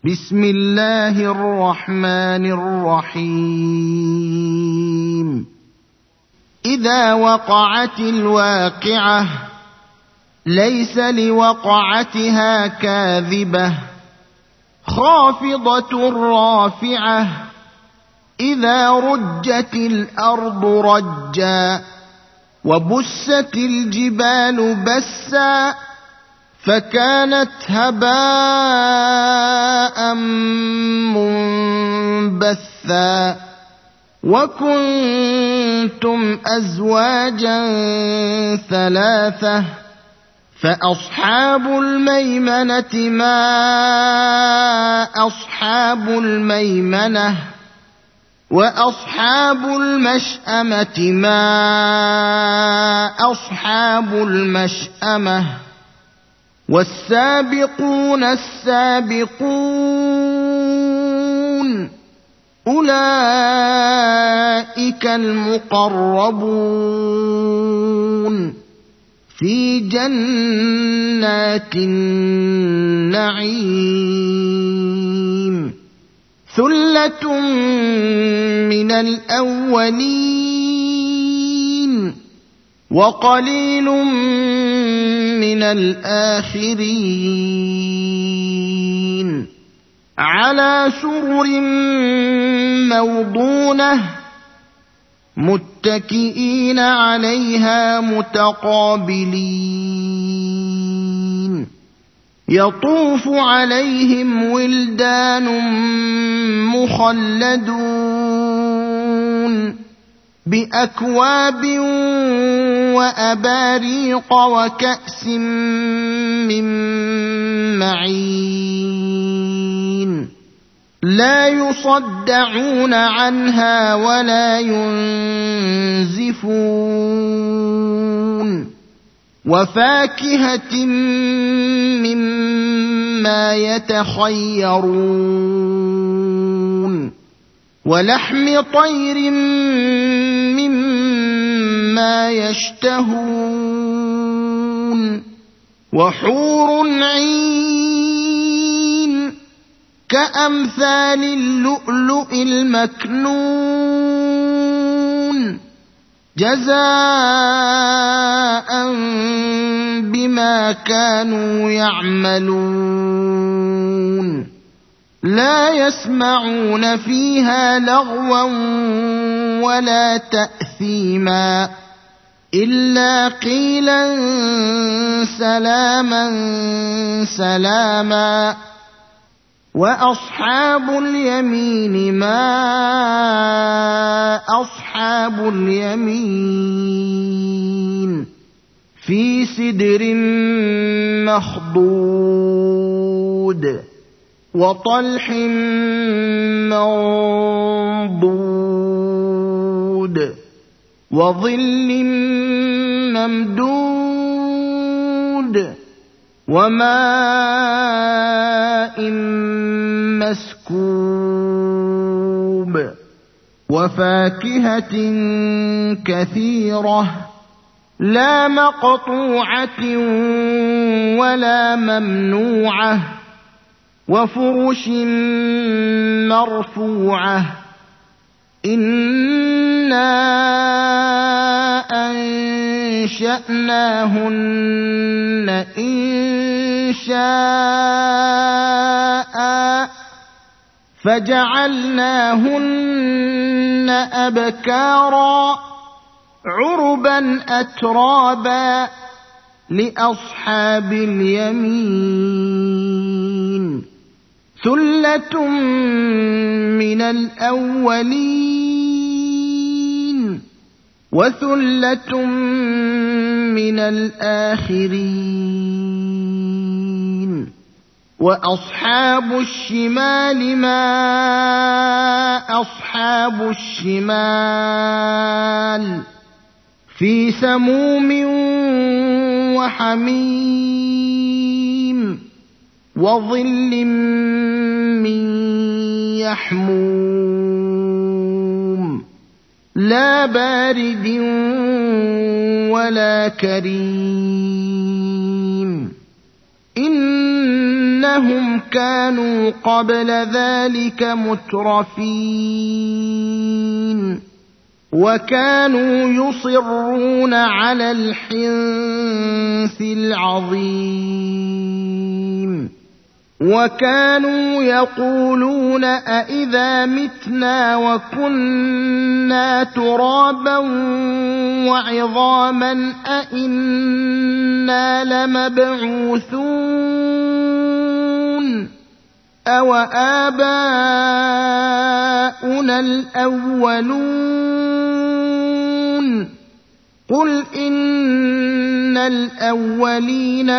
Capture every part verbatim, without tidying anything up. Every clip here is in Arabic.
بسم الله الرحمن الرحيم إذا وقعت الواقعة ليس لوقعتها كاذبة خافضة رافعة إذا رجت الأرض رجا وبست الجبال بسا فكانت هباء منبثا وكنتم أزواجا ثلاثة فأصحاب الميمنة ما أصحاب الميمنة وأصحاب المشأمة ما أصحاب المشأمة والسابقون السابقون أولئك المقربون في جنات النعيم ثلة من الأولين وقليل من الآخرين على سرر موضونة متكئين عليها متقابلين يطوف عليهم ولدان مخلدون بأكواب وأباريق وكأس من معين لا يصدعون عنها ولا ينزفون وفاكهة مما يتخيرون ولحم طير مما يشتهون وحور عين كأمثال اللؤلؤ المكنون جزاء بما كانوا يعملون لا يسمعون فيها لغوا ولا تأثيما إلا قيلا سلاما سلاما وأصحاب اليمين ما أصحاب اليمين في سدر مخضود وطلح منضود وظل ممدود وماء مسكوب وفاكهة كثيرة لا مقطوعة ولا ممنوعة وفرش مرفوعة إنا أنشأناهن إنشاء فجعلناهن أبكارا عربا أترابا لأصحاب اليمين ثلة من الأولين وثلة من الآخرين وأصحاب الشمال ما أصحاب الشمال في سموم وحميم وظل من يحموم لا بارد ولا كريم إن إنهم كانوا قبل ذلك مترفين وكانوا يصرون على الحنث العظيم وكانوا يقولون أإذا متنا وكنا ترابا وعظاما أإنا لمبعوثون أو آباؤنا الأولون قل إن الأولين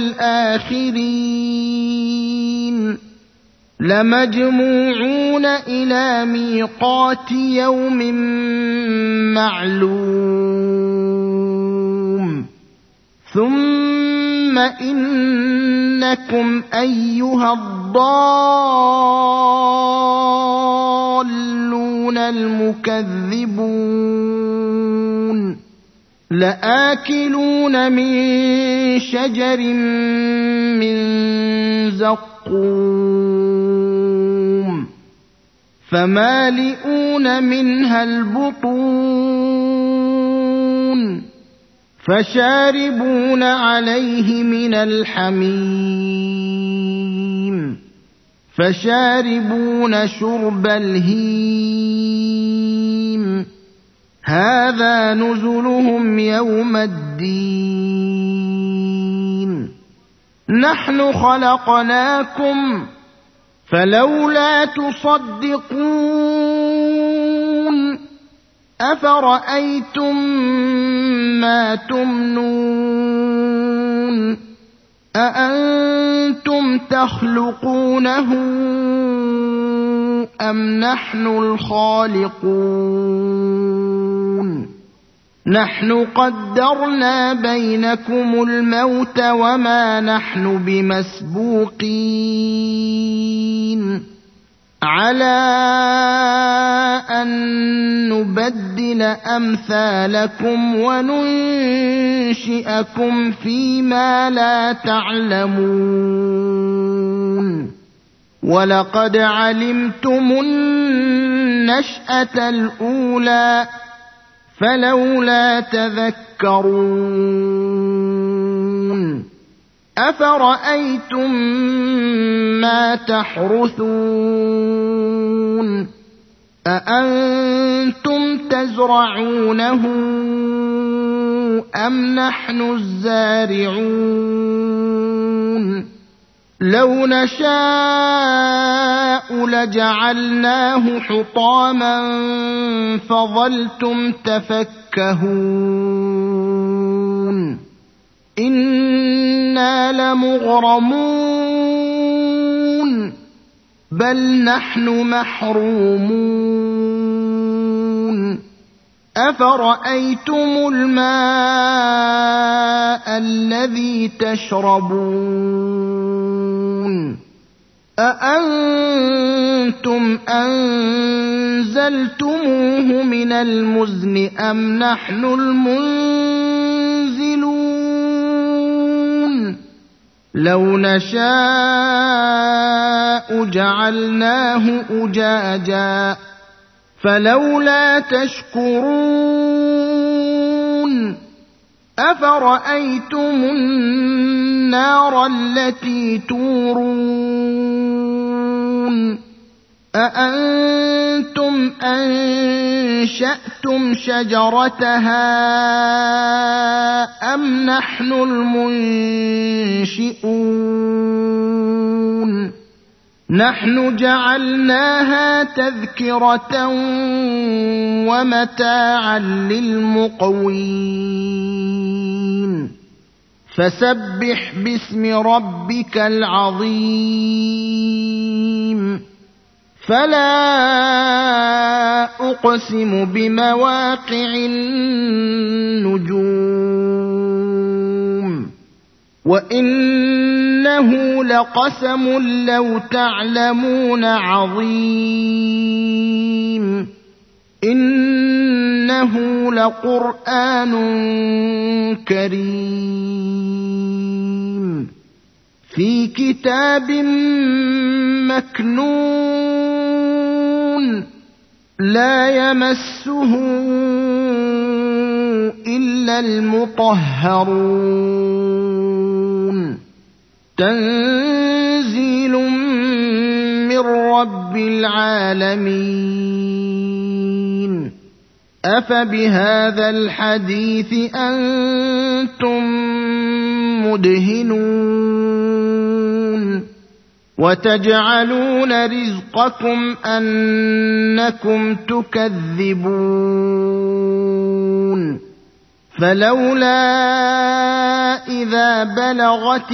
والآخرين لمجموعون إلى ميقات يوم معلوم ثم إنكم أيها الضالون المكذبون لآكلون من شجر من زقوم فمالئون منها البطون فشاربون عليه من الحميم فشاربون شرب الهيم هذا نزلهم يوم الدين نحن خلقناكم فلولا تصدقون أفرأيتم ما تمنون أأنتم تخلقونه أم نحن الخالقون نحن قدرنا بينكم الموت وما نحن بمسبوقين على أن نبدل أمثالكم وننشئكم فيما لا تعلمون ولقد علمتم النشأة الأولى فلولا تذكرون أفرأيتم ما تحرثون أأنتم تزرعونه أم نحن الزارعون لو نشاء لجعلناه حطاما فظلتم تفكهون إنا لمغرمون بل نحن محرومون أفرأيتم الماء الذي تشربون أأنتم أنزلتموه من المزن أم نحن المنزلون لو نشاء جعلناه أجاجا فلولا تشكرون أفرأيتم النار التي تورون أأنتم أنشأتم شجرتها أم نحن المنشئون نحن جعلناها تذكرة ومتاعا للمقوين فسبح باسم ربك العظيم فلا أقسم بمواقع النجوم وإنه لقسم لو تعلمون عظيم إنه لقرآن كريم في كتاب مكنون لا يمسه إلا المطهرون تنزيل من رب العالمين أفبهذا الحديث أنتم مدهنون وتجعلون رزقكم أنكم تكذبون فلولا إذا بلغت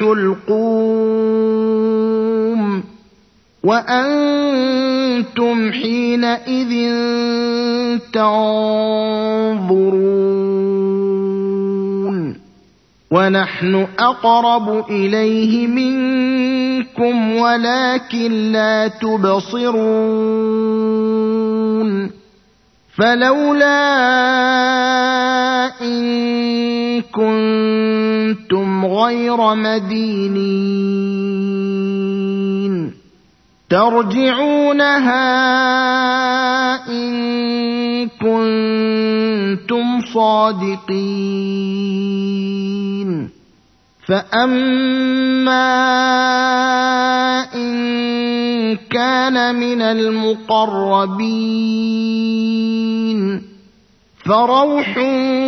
الحلقوم وأنتم حينئذ تنظرون ونحن أقرب إليه منكم ولكن لا تبصرون فلولا إن كنتم غير مدينين ترجعونها إن كنتم صادقين فأما إن كان من المقربين فروح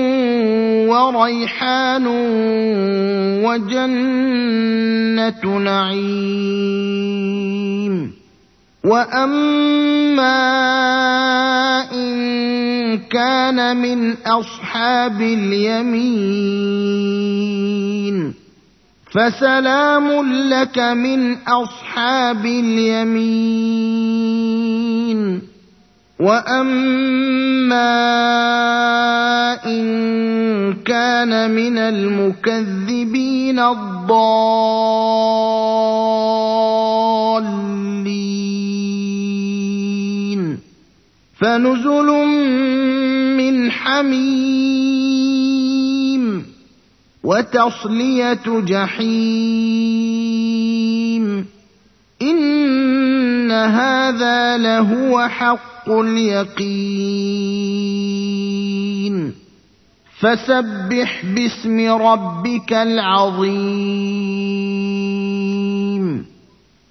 وريحان وجنة نعيم وأما إن كان من أصحاب اليمين فسلام لك من أصحاب اليمين وأما إن كان من المكذبين الضالين فنزل من حميم وتصلية جحيم إن هذا لهو حق اليقين فسبح باسم ربك العظيم